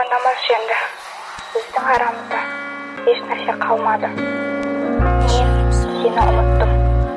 Уайымдамашы енді. Біздің арамызда еш нәрсе қалмады. Мен сені ұмыттым.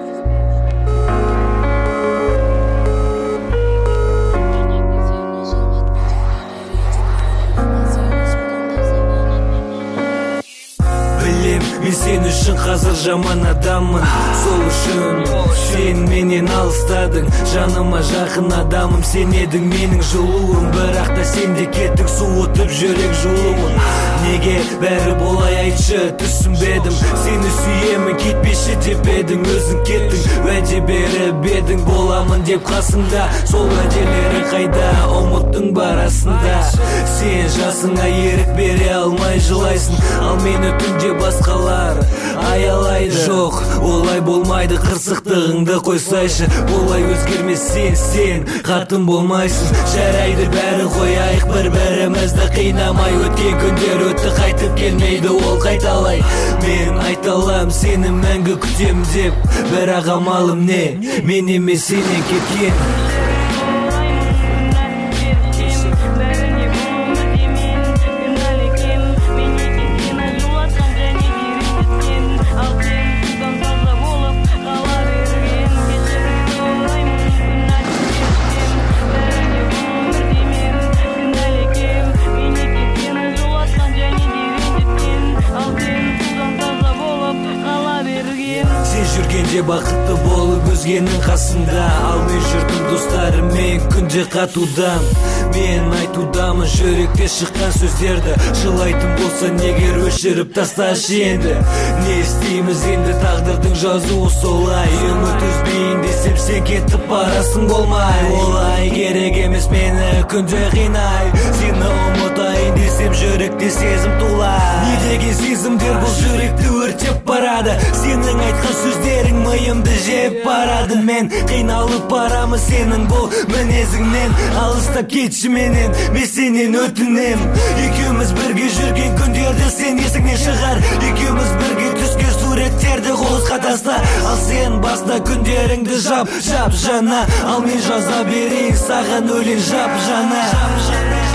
Мен сен үшін қазір жаман адаммын. Сол үшін сен менен алыстадың. Жаныма жақын адамым сен едің менің жылуым. Бірақ та сен де кеттің, суытып жүрек жылуын. Неге бәрі болай айтшы, түсінбедім. Сені сүйемін, кетпеші деп едің, өзің кеттің. Уәде беріп едің, боламын деп қасыңда. Сол уәделері қайда, ұмыттың барасында. Сен жасыңа ерік бере алмай жылайсың, ал мені түнде басқалар аялайды. Жоқ, олай болмайды, қырсықтығыңды қойсайшы. Олай өзгермес сен қатын болмайсың. Жарайды бәрі қояйық, бір-бірімізді қинамай. Өткен күндер өтті, қайтып келмейді ол қайталай. Мен айталам сені мәңгі күтем деп, бірақ амалым не? Мен емес сенен кеткен. Жүргенде бақытты болып өзгенің қасында, ал мен жүрдім достарыммен күнде қатудан. Мен айтудамын жүректе шыққан сөздерді, жылайтын болса неге өшіріп тасташы енді. Не істейміз енді, тағдырдың жазуы солай. Үміт үзбейін десем сен кетіп барасың болмай. Олай керек емес мені күнде қинай. Сені ұмытайын десем жүректе сезім тулай. Не деген сезімдер бұл жүректі өртеп барады. Сенің айтқан сөздерің миымды жеп барады. Мен қиналып барамын сенің бұл мінезіңнен. Алыстап кетші менен, мен сенен өтінем. Екеуміз бірге жүрген күндерді сен есіңнен шығар. Екеуміз бірге түскен суреттерді қоғызға таста. Ал сен баста күндеріңді жап жаңа. Ал мен жаза берейін саған өлең жап жаңа.